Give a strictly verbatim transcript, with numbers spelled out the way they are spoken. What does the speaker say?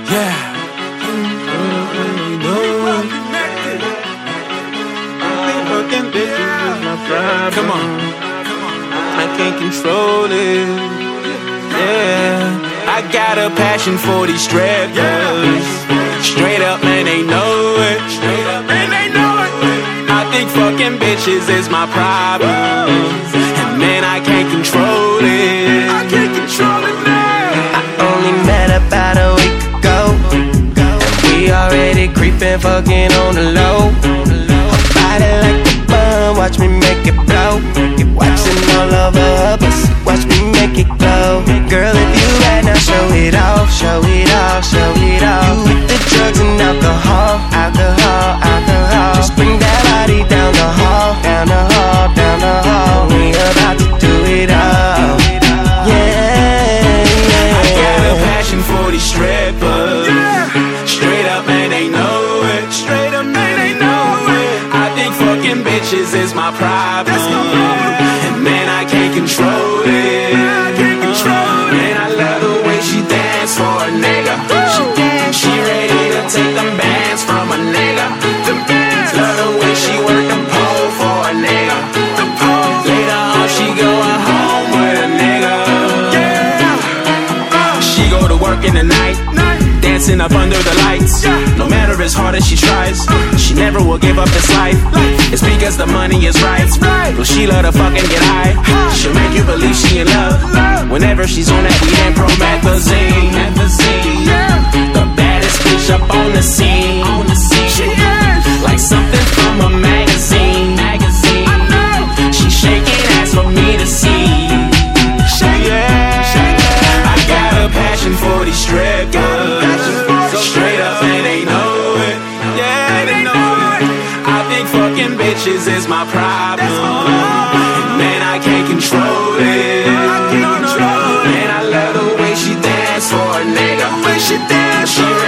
Yeah. Come on. I can't control it. Yeah. I got a passion for these strippers. Straight up, man, they know it. Straight up, man, they know it. I think fucking bitches is my problem. And man, I can't control it. I can't control it now. I only met about a week ago, and we already creeping, fucking on the low. Her body like a bun, watch me make it blow. Watching all over her pussy, watch me make it glow. Girl, if you right now, show it off, show it off, show it off. You with the drugs and alcohol, alcohol, alcohol. Just bring that body down the hall, down the hall, down the hall. We about to do it all. Yeah, yeah. I got a passion for these strippers. Straight up, man, they know it. Straight up, man, they know it. I think fucking bitches is my problem. And man, I can't control it. I can't control it. Man, I love the way she dance for a nigga. She dance, she ready to take them bands from a nigga. Love the way she work them pole for a nigga. Later on, she going home with a nigga. She go to work in the night, dancing up under the lights. No matter as hard as she tries, she never will give up this life. It's because the money is right. Well, she love to fucking get high. She'll make you believe she in love whenever she's on that Weed and Pro magazine. The baddest bitch up on the scene. Like something from a magazine. She shaking ass for me to see. I got a passion for these strippers. Straight up and they know it. Yeah, they know it. I think fucking bitches is my problem. And man, I can't control it. Man, I love the way she dance for a nigga. When she dance, she